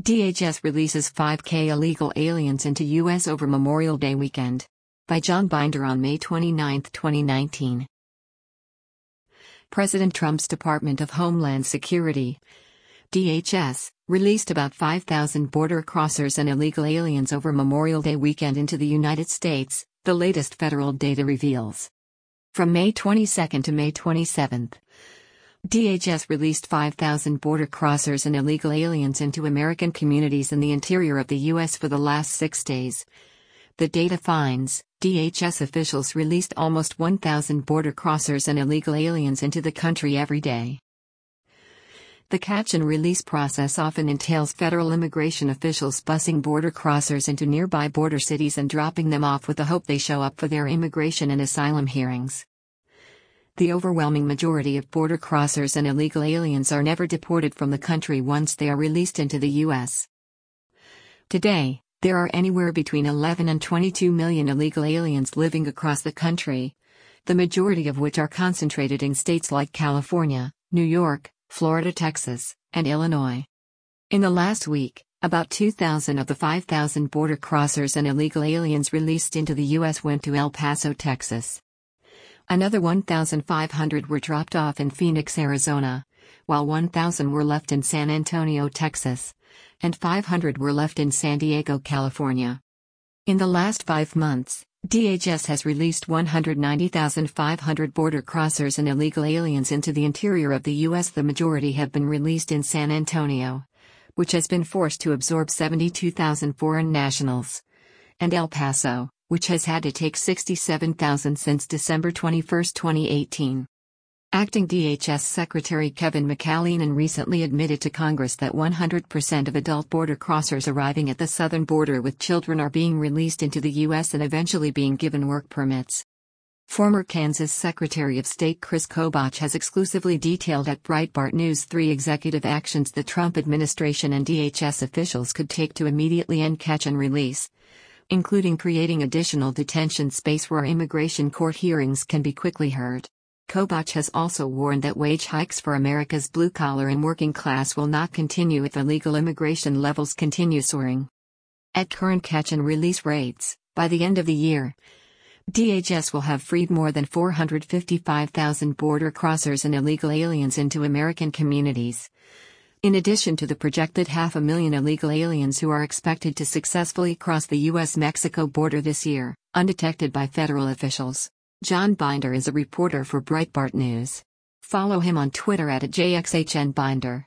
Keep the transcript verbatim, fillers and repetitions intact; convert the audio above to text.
D H S releases five K illegal aliens into U S over Memorial Day weekend. By John Binder on May twenty-ninth, twenty nineteen. President Trump's Department of Homeland Security, D H S, released about five thousand border crossers and illegal aliens over Memorial Day weekend into the United States, the latest federal data reveals. From May twenty-second to May twenty-seventh, D H S released five thousand border crossers and illegal aliens into American communities in the interior of the U S for the last six days. The data finds, D H S officials released almost one thousand border crossers and illegal aliens into the country every day. The catch and release process often entails federal immigration officials busing border crossers into nearby border cities and dropping them off with the hope they show up for their immigration and asylum hearings. The overwhelming majority of border crossers and illegal aliens are never deported from the country once they are released into the U S. Today, there are anywhere between eleven and twenty-two million illegal aliens living across the country, the majority of which are concentrated in states like California, New York, Florida, Texas, and Illinois. In the last week, about two thousand of the five thousand border crossers and illegal aliens released into the U S went to El Paso, Texas. Another one thousand five hundred were dropped off in Phoenix, Arizona, while one thousand were left in San Antonio, Texas, and five hundred were left in San Diego, California. In the last five months, D H S has released one hundred ninety thousand five hundred border crossers and illegal aliens into the interior of the U S. The majority have been released in San Antonio, which has been forced to absorb seventy-two thousand foreign nationals, and El Paso, which has had to take sixty-seven thousand since December twenty-first, twenty eighteen. Acting D H S Secretary Kevin McAleenan recently admitted to Congress that one hundred percent of adult border crossers arriving at the southern border with children are being released into the U S and eventually being given work permits. Former Kansas Secretary of State Chris Kobach has exclusively detailed at Breitbart News three executive actions the Trump administration and D H S officials could take to immediately end catch and release, including creating additional detention space where immigration court hearings can be quickly heard. Kobach has also warned that wage hikes for America's blue-collar and working class will not continue if illegal immigration levels continue soaring. At current catch and release rates, by the end of the year, D H S will have freed more than four hundred fifty-five thousand border crossers and illegal aliens into American communities, in addition to the projected half a million illegal aliens who are expected to successfully cross the U S Mexico border this year, undetected by federal officials. John Binder is a reporter for Breitbart News. Follow him on Twitter at J X H N Binder.